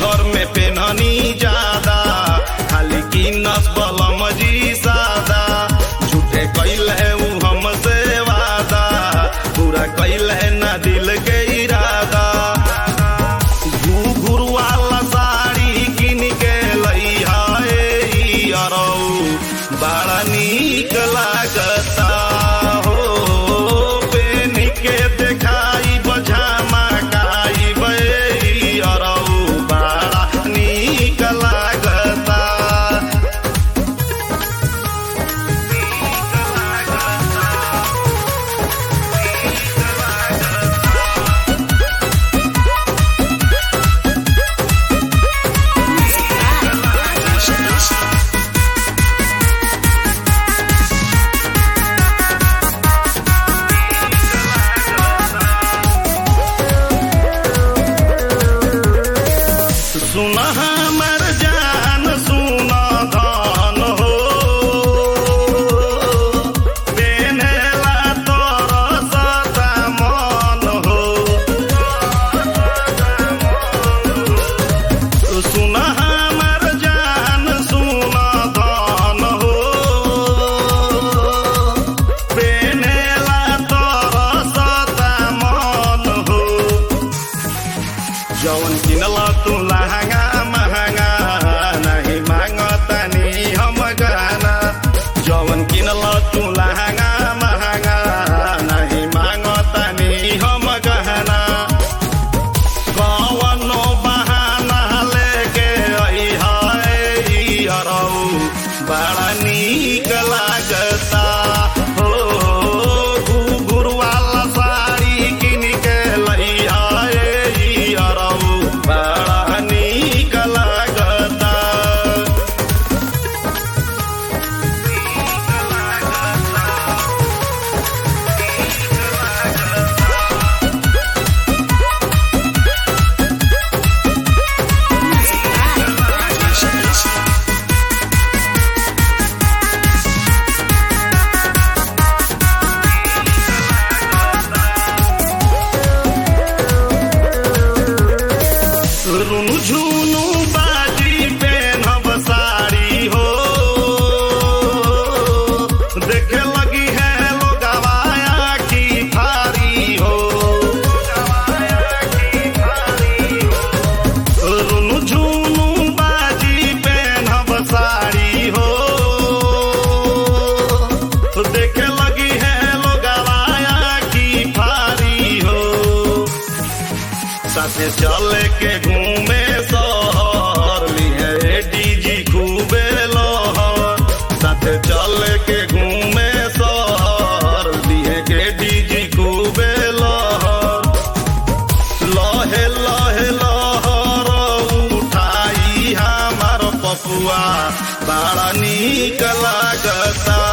घर में पेनहनी ज्यादा खाली की नस्बलम जी सादा झूठे कैल है ऊ हमसे वादा पूरा कैल है ना दिल के इरादा घूर वाला साड़ी किन के लई है अरौ बड़ा नीक लागता हो पेन के देखाई बझामा काई बे अरौ बड़ा नीक लागता सुन हमर जान सुन धन हो पेनेला तोर सदा मन हो सुन हमर जान सुन धन हो पेनेला तोर सदा मन हो जवन किनला तू लहंगा महंगा नहीं मांगतानी हम गहना जवन किनला तू लहंगा महंगा नहीं मांगतानी हम गहना कवनो बहाना लेके आई है अरौ बड़ा नीक लागता हो घुघुर वाला साड़ी किन के लई है अरौ बड़ा नीक लागता रुनु झुनु बाजी पेनहब साड़ी हो देखे लगी है लोगवाया की थारी हो रुनु झुनु बाजी पेनहब साड़ी हो देखे लगी है लोगवाया की थारी हो साथे चले के घूमे शहर लिए डीजी खूबे लहर साथे चले के घूमे शहर लिए के डीजी खूबे लहर लहे लहे लहर उठाई हमार पपुआ बड़ा नीक लागता